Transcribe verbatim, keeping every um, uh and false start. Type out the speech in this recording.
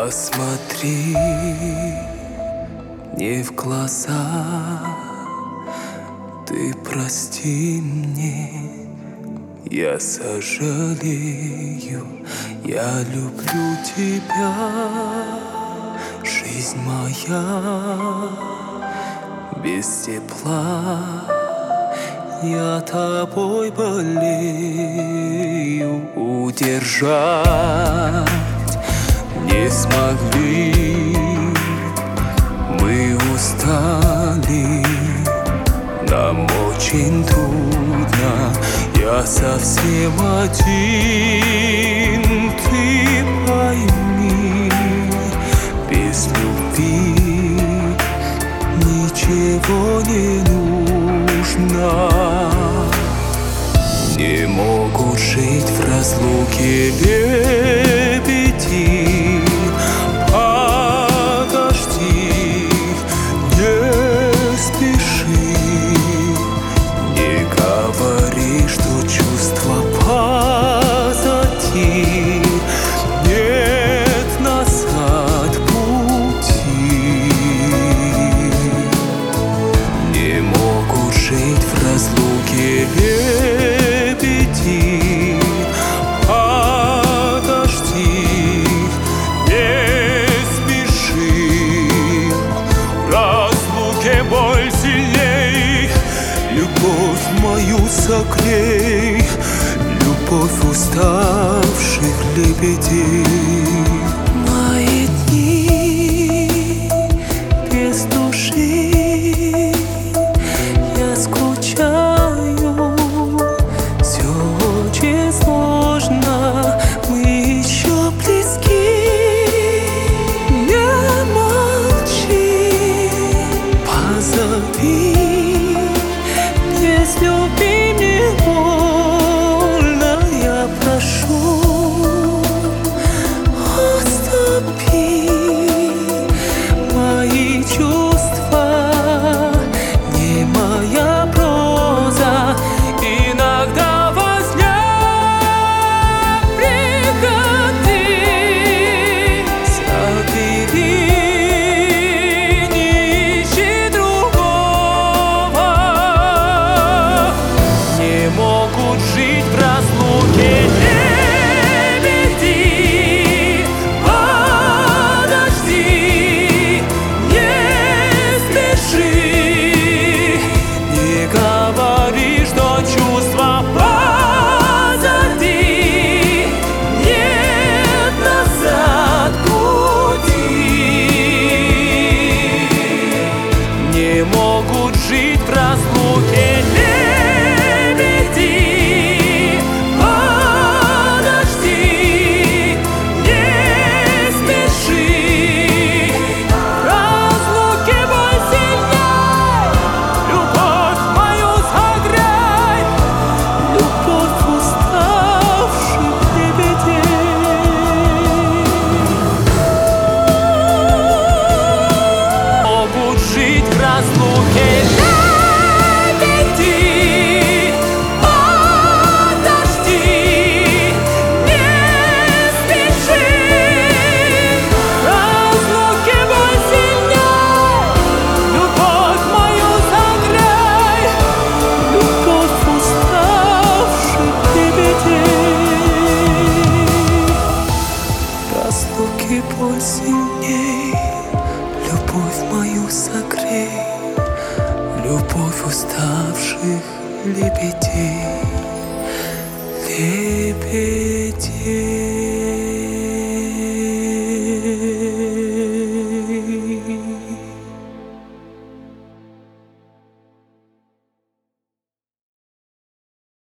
Посмотри мне в глаза, ты прости мне, я сожалею, я люблю тебя, жизнь моя без тепла, я тобой болею, удержать не смогли, мы устали, нам очень трудно, я совсем один, ты пойми, без любви ничего не нужно. Не могут жить в разлуке лебеди, подожди, не спеши, не говори, что чувства позади, нет назад пути. Не могут жить в разлуке лебеди, подожди, не спеши, в разлуке боль сильней, любовь мою согрей, любовь уставших лебедей. Мои дни без души, я скучаю, все очень сложно, мы еще близки, не молчи, позови, без любви не больно, я прошу, отступи, мои чувства не моя проза, иногда во сне приходи, забери, не ищи другого. Не могут жить в разлуке лебеди, подожди, не спеши, не говори, что чувства позади, нет назад пути. Не могут жить в разлуке лебеди, подожди, не спеши, в разлуке боль сильней, любовь мою согрей, любовь уставших лебедей. Могут жить в разлуке лебеди, подожди, не спеши, в разлуке боль сильней, любовь мою согрей, любовь уставших лебедей. В разлуке боль сильней, любовь мою согрей, любовь уставших лебедей, лебедей.